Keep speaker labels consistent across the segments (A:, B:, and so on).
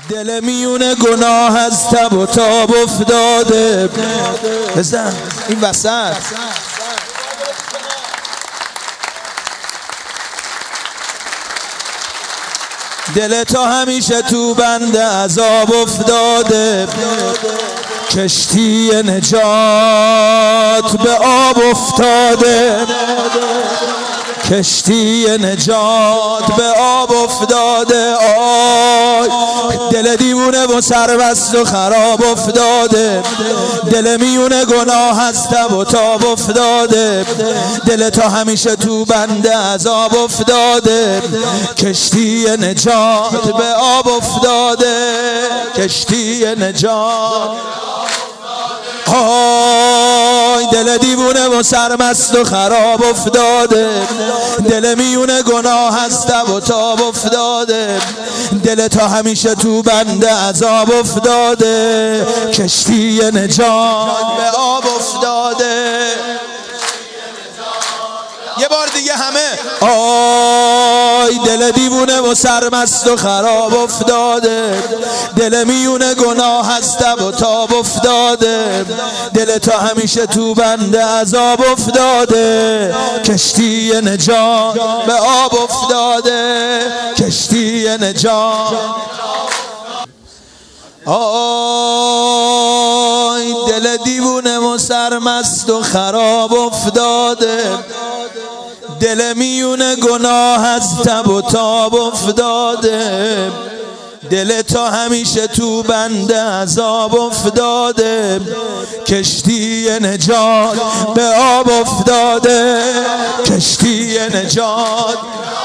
A: دل میون گناه از تب و تاب افتاده. بزن این وسط. دل تا همیشه تو بند عذاب افتاده. کشتی نجات به آب افتاده. کشتی نجات به آب افتاده. آی دل دیوونه و سربست و خراب افتاده. دل میون گناه از تب و تاب افتاده. دل تا همیشه تو بند عذاب افتاده. کشتی نجات به آب افتاده. کشتی نجات. آی دل دیوونه و سرمست و خراب افتاده. دل میون گناه از تب و تاب افتاده. دل تا همیشه تو بند عذاب افتاده. کشتی نجات به آب افتاده. یه بار دیگه همه. آی دل دیوونه و سرمست و خراب افتاده. دل میون گناه از تب و تاب افتاده. دل تا همیشه تو بند عذاب افتاده. کشتی نجات به آب افتاده. کشتی نجات. آی دل دیوونه و سرمست و خراب افتاده. دل میون گناه از تب و تاب افتاده. دل تا همیشه تو بند عذاب افتاده. کشتی نجات به آب افتاده. کشتی نجات.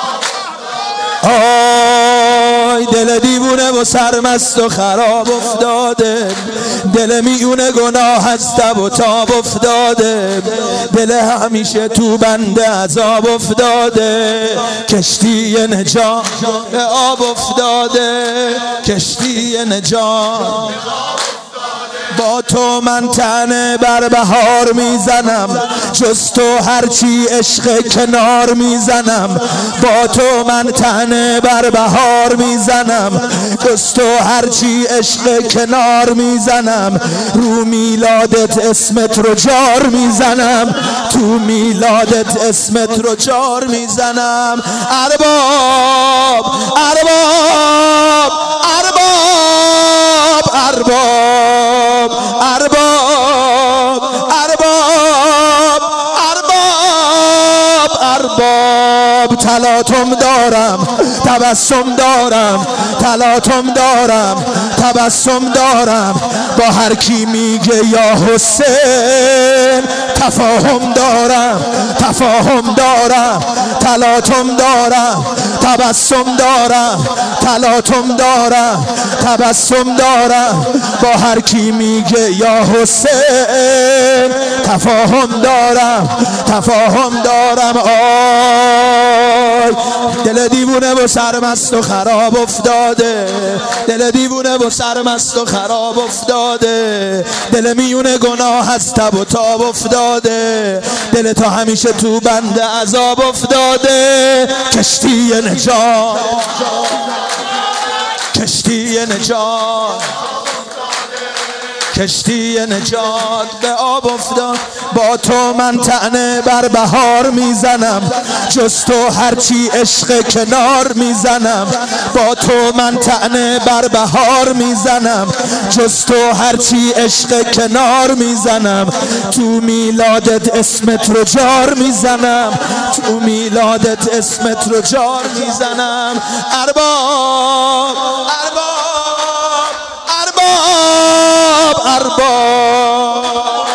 A: آی دل دیوونه و سرمست و خراب افتاده. دل میون گناه از تب و تاب افتاده. دل همیشه تو بند عذاب افتاده. کشتی نجات به آب افتاده. کشتی نجات. با تو من طعنه بر بهار میزنم. جز تو هرچی عشق کنار میزنم. با تو من طعنه بر بهار میزنم. جز تو هرچی عشق کنار میزنم. رو میلادت اسمت رو جار میزنم. تو میلادت اسمت رو جار میزنم. ارباب ارباب ارباب ارباب ارباب ارباب ارباب ارباب. تلاطم دارم تبسم دارم. تلاطم دارم تبسم دارم. با هر کی میگه یا حسین. تفاهم دارم تفاهم دارم. تلاطم دارم تبسم دارم. تلاطم دارم تبسم دارم. با هر کی میگه یا حسین. تفاهم دارم تفاهم دارم. آی دل دیوونه و سرمست و خراب افتاده. دل دیوونه و سرمست و خراب افتاده. دل میون گناه از تب و تاب افتاده. دل تا همیشه تو بند عذاب افتاده. کشتی نجات. کشتی نجات. کشتی نجات به آب افتاد. با تو من طعنه بر بهار میزنم. جز تو هرچی عشق کنار میزنم. با تو من طعنه بر بهار میزنم. جز تو هرچی عشق کنار میزنم. تو میلادت اسمت رو جار میزنم. تو میلادت اسمت رو جار میزنم. ارباب ارباب ارباب ارباب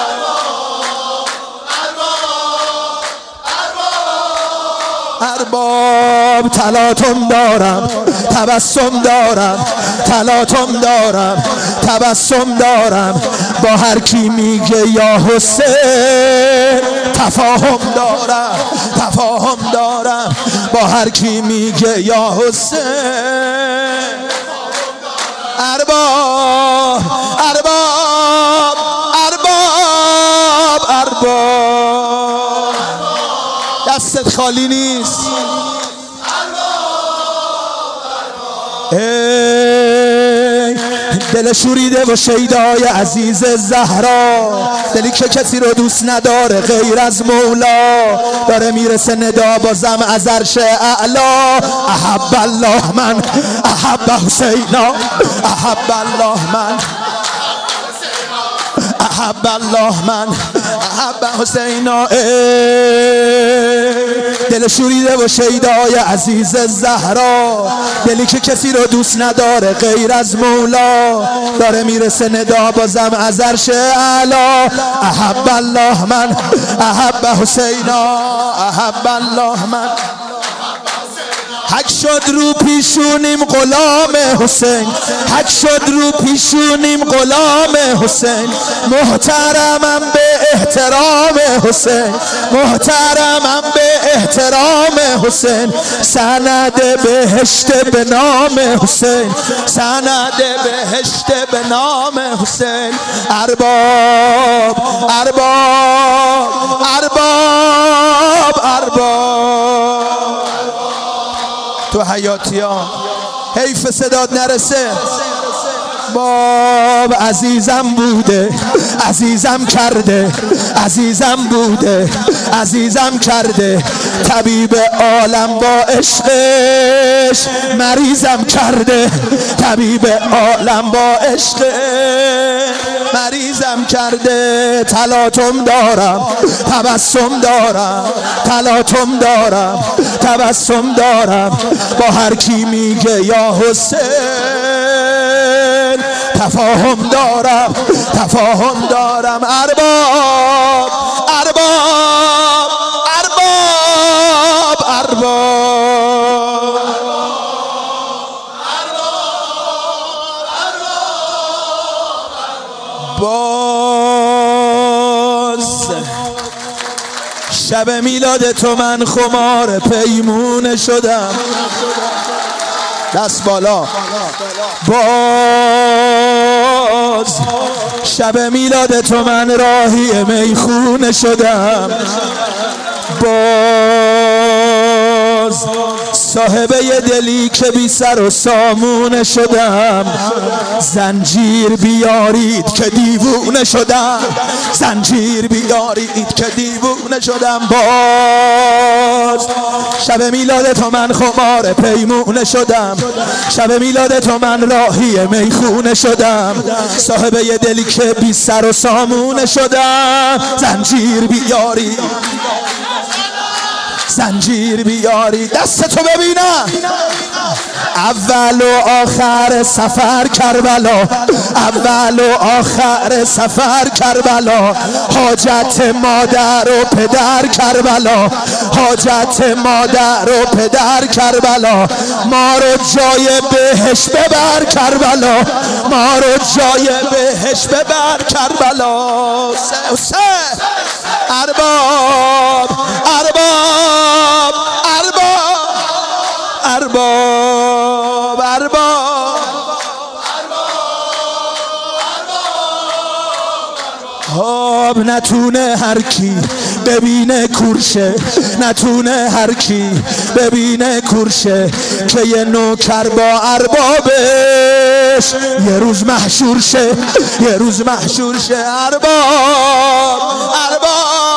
A: ارباب. تلاطم دارم تبسم دارم. تلاطم دارم تبسم دارم. با هر کی میگه یا حسین. تفاهم دارم تفاهم دارم. با هر کی میگه یا حسین. ارباب ارباب ارباب ارباب. دستت خالی نیست. دل شوریده و شیدای عزیز زهرا، دلی که کسی رو دوست نداره غیر از مولا، داره میرسه ندا بازم از عرش اعلا. احب الله من احب حسینا، احب الله من احب الله من احب حسینا. دل شوریده و شیدای عزیز زهرا، دلی که کسی رو دوست نداره غیر از مولا، داره میرسه ندا بازم از عرش اعلا. احب الله من احب حسینا، احب الله من. حک شد رو پیشونیم غلام حسین، حک شد رو پیشونیم غلام حسین، محترمم به احترام حسین، محترمم به احترام حسین. سند بهشت به نام حسین، سند بهشت به نام حسین. ارباب ارباب ارباب ارباب تو حیاتیان، حیف صدات نرسه. باب عزیزم بوده عزیزم کرده، عزیزم بوده عزیزم کرده، طبیب عالم با عشقش مریضم کرده، طبیب عالم با عشقش مریضم کرده. تلاطم دارم تبسم دارم، تلاطم دارم تبسم دارم، با هر کی میگه یا حسین تفاهم دارم تفاهم دارم. ارباب ارباب ارباب ارباب باز شب میلاد تو من خمار پیمونه شدم. دست بالا. باز شب میلاد تو من راهی میخونه شدم. باز صاحبه ی دلی که بی سر و سامونه شدم. زنجیر بیارید که دیوونه شدم، زنجیر بیارید که دیوونه شدم. باز شب میلاد تو من خمار پیمونه شدم، شب میلاد تو من راهی میخونه شدم. صاحبه ی دلی که بی سر و سامونه شدم. زنجیر بیارید زنجیر بیاری. دست تو ببینم. اول و آخر سفر کربلا، اول و آخر سفر کربلا، حاجت مادر و پدر کربلا، حاجت مادر و پدر کربلا. ما رو جای بهش ببر کربلا، ما رو جای بهش ببر کربلا. ارباب ارباب ارباب ارباب ارباب. نتونه هر کی ببینه کورشه، نتونه هر کی ببینه کورشه، که یه نوکر با اربابش یه روز محشور شه، یه روز محشور شه. ارباب ارباب